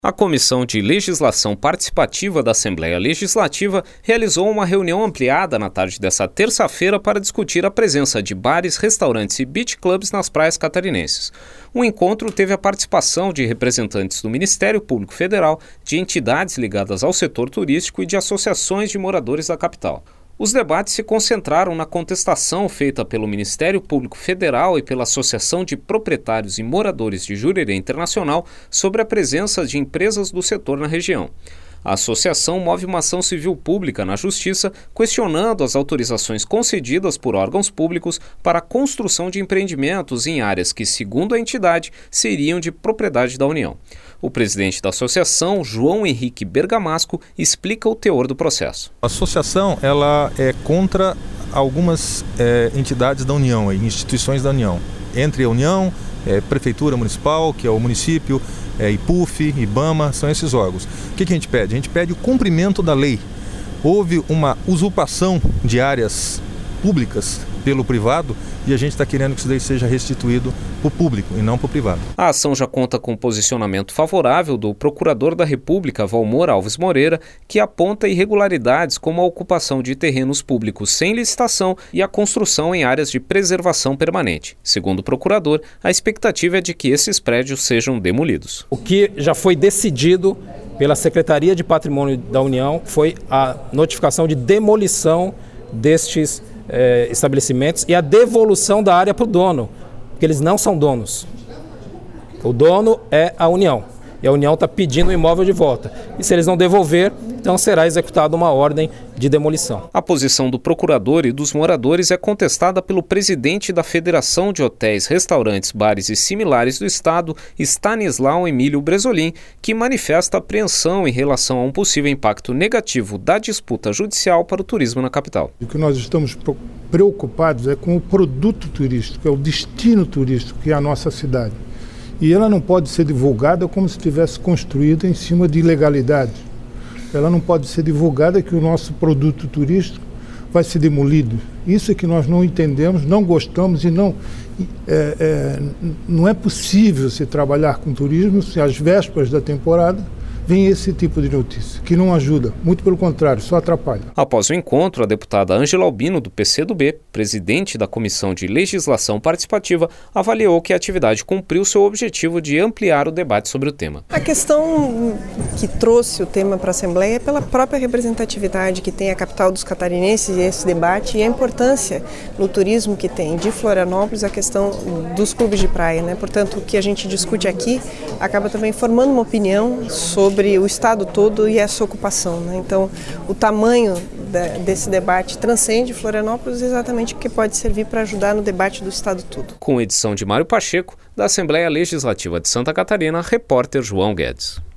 A Comissão de Legislação Participativa da Assembleia Legislativa realizou uma reunião ampliada na tarde desta terça-feira para discutir a presença de bares, restaurantes e beach clubs nas praias catarinenses. O encontro teve a participação de representantes do Ministério Público Federal, de entidades ligadas ao setor turístico e de associações de moradores da capital. Os debates se concentraram na contestação feita pelo Ministério Público Federal e pela Associação de Proprietários e Moradores de Jurerê Internacional sobre a presença de empresas do setor na região. A associação move uma ação civil pública na Justiça, questionando as autorizações concedidas por órgãos públicos para a construção de empreendimentos em áreas que, segundo a entidade, seriam de propriedade da União. O presidente da associação, João Henrique Bergamasco, explica o teor do processo. A associação ela é contra algumas entidades da União, instituições da União. Entre a União, Prefeitura Municipal, que é o município, IPUF, IBAMA, são esses órgãos. O que a gente pede? A gente pede o cumprimento da lei. Houve uma usurpação de áreas públicas pelo privado e a gente está querendo que isso daí seja restituído para o público e não para o privado. A ação já conta com posicionamento favorável do Procurador da República, Valmor Alves Moreira, que aponta irregularidades como a ocupação de terrenos públicos sem licitação e a construção em áreas de preservação permanente. Segundo o procurador, a expectativa é de que esses prédios sejam demolidos. O que já foi decidido pela Secretaria de Patrimônio da União foi a notificação de demolição destes estabelecimentos e a devolução da área para o dono, porque eles não são donos. O dono é a União e a União está pedindo o imóvel de volta. E se eles não devolver, então será executada uma ordem de demolição. A posição do procurador e dos moradores é contestada pelo presidente da Federação de Hotéis, Restaurantes, Bares e Similares do Estado, Stanislau Emílio Bresolin, que manifesta apreensão em relação a um possível impacto negativo da disputa judicial para o turismo na capital. O que nós estamos preocupados é com o produto turístico, é o destino turístico que é a nossa cidade. E ela não pode ser divulgada como se tivesse construída em cima de ilegalidade. Ela não pode ser divulgada que o nosso produto turístico vai ser demolido. Isso é que nós não entendemos, não gostamos e não é possível se trabalhar com turismo se às vésperas da temporada vem esse tipo de notícia, que não ajuda, muito pelo contrário, só atrapalha. Após o encontro, a deputada Ângela Albino, do PCdoB, presidente da Comissão de Legislação Participativa, avaliou que a atividade cumpriu seu objetivo de ampliar o debate sobre o tema. A questão que trouxe o tema para a Assembleia é pela própria representatividade que tem a capital dos catarinenses e esse debate e a importância no turismo que tem de Florianópolis a questão dos clubes de praia, né? Portanto, o que a gente discute aqui acaba também formando uma opinião sobre o estado todo e essa ocupação, né? Então, o tamanho desse debate transcende Florianópolis exatamente porque pode servir para ajudar no debate do estado todo. Com edição de Mário Pacheco, da Assembleia Legislativa de Santa Catarina, repórter João Guedes.